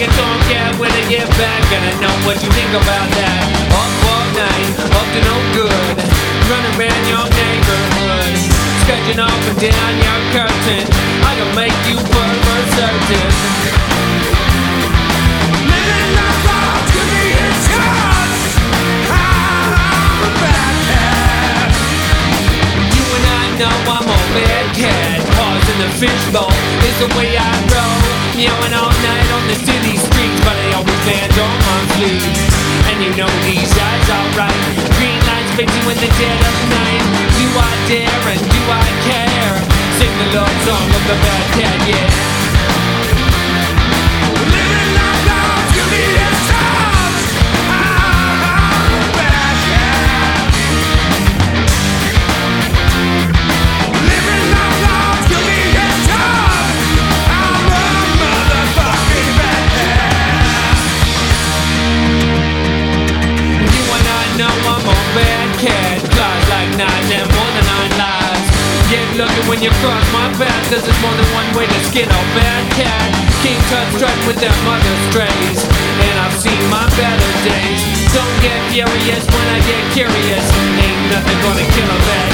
you don't care when I get back. And I know what you think about that. Up all night, up to no good, running around your neighborhood, scratching up and down your curtain. I can make you pervert certain. Living life without you being touched. I'm a bad cat. You and I know I'm a bad cat. Paws in the fishbowl is the way I roll. Meowing all night on the city streets, but I always land on my feet. And you know these eyes alright. Green lights fading in the dead of night. Do I dare and do I care? Sing the love song of the bad cat, yeah. Living life without you being touched. I'm a bad cat. Living life without you being touched. I'm a motherfucking bad cat. You and I know I'm a bad cat. Claws like knives and more than 9 lives. Get lucky when you cross my path, 'cause there's more than one way to skin a bad cat. King Tut strut with their mother strays, and I've seen my better days. Don't get furious when I get curious. Ain't nothing gonna kill a bad